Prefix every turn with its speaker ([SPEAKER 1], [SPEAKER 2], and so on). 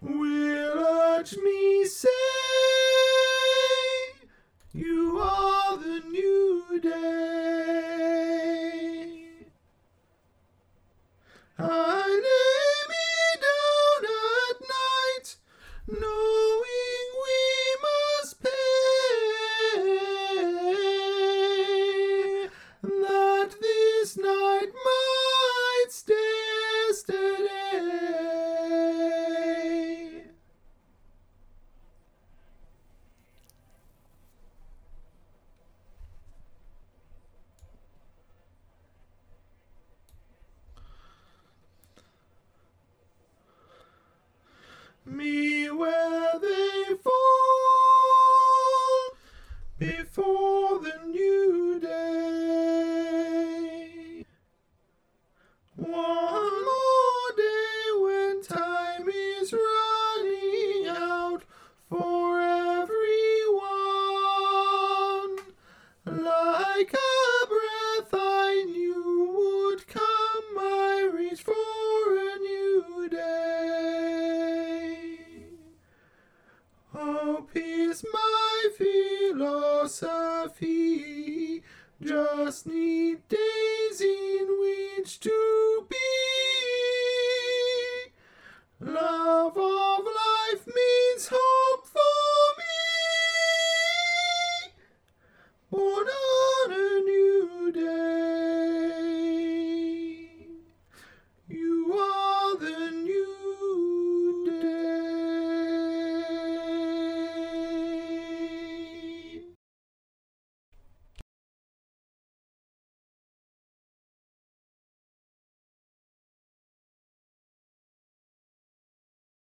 [SPEAKER 1] will urge me, say, you are the new day. I lay me down at night, knowing we must pay, that this night might stay yesterday. Me where they fall before the new day. One more day when time is running out for everyone. Like a breath I knew would come, I reach for a new day. Hope is my philosophy, just need